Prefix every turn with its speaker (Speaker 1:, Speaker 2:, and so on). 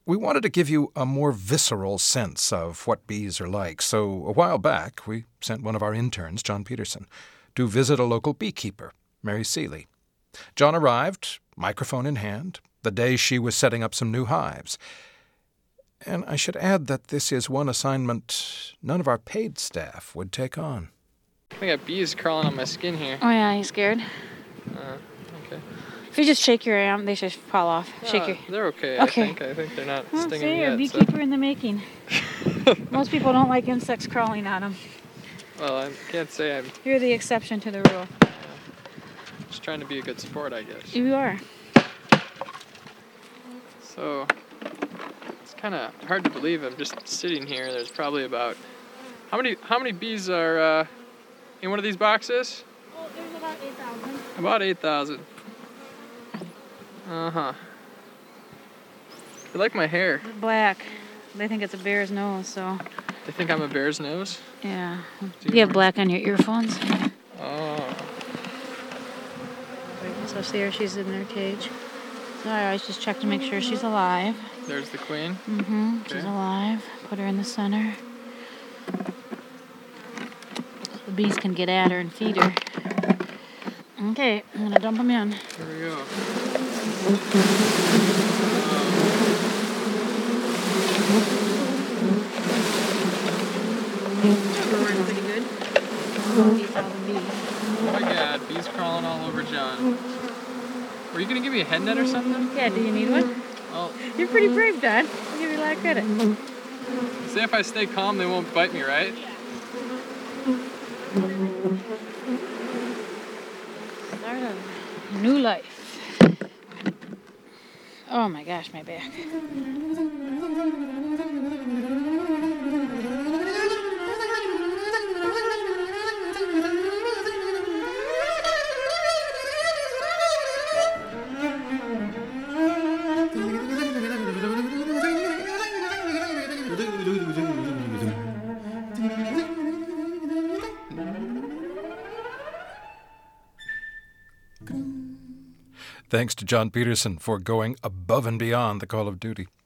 Speaker 1: We wanted to give you a more visceral sense of what bees are like, so a while back we sent one of our interns, John Peterson, to visit a local beekeeper, Mary Seeley. John arrived, microphone in hand, the day she was setting up some new hives. And I should add that this is one assignment none of our paid staff would take on.
Speaker 2: I got bees crawling on my skin here.
Speaker 3: Oh yeah, you scared?
Speaker 2: Okay.
Speaker 3: If you just shake your arm, they should fall off. Shake your...
Speaker 2: They're okay.
Speaker 3: Okay.
Speaker 2: I think they're not
Speaker 3: Well,
Speaker 2: stinging
Speaker 3: see,
Speaker 2: me
Speaker 3: you're
Speaker 2: yet.
Speaker 3: a beekeeper in the making. Most people don't like insects crawling on them.
Speaker 2: Well, I can't say I'm
Speaker 3: You're the exception to the rule.
Speaker 2: just trying to be a good sport, I guess.
Speaker 3: You are.
Speaker 2: So, it's kind of hard to believe I'm just sitting here. There's probably about... How many bees are in one of these boxes?
Speaker 3: Oh, there's about 8,000.
Speaker 2: About 8,000. Uh-huh. They like my hair.
Speaker 3: Black. They think it's a bear's nose, so...
Speaker 2: They think I'm a bear's nose?
Speaker 3: Yeah. Do you have black on your earphones?
Speaker 2: Oh.
Speaker 3: So see her, she's in their cage. So I always just check to make sure she's alive.
Speaker 2: There's the queen.
Speaker 3: Mm-hmm.
Speaker 2: Okay.
Speaker 3: She's alive. Put her in the center. So the bees can get at her and feed her. Okay, I'm gonna dump them in.
Speaker 2: Here we go.
Speaker 3: We're working pretty good. 8,000 bees.
Speaker 2: Oh my god, bees crawling all over John. Were you gonna give me a head net or something?
Speaker 3: Yeah, do you need one?
Speaker 2: Well,
Speaker 3: You're pretty brave, Dad. I'll give you a lot of credit.
Speaker 2: say if I stay calm, they won't bite me, right?
Speaker 3: Start of new life. Oh my gosh, my back.
Speaker 1: Thanks to John Peterson for going above and beyond the call of duty.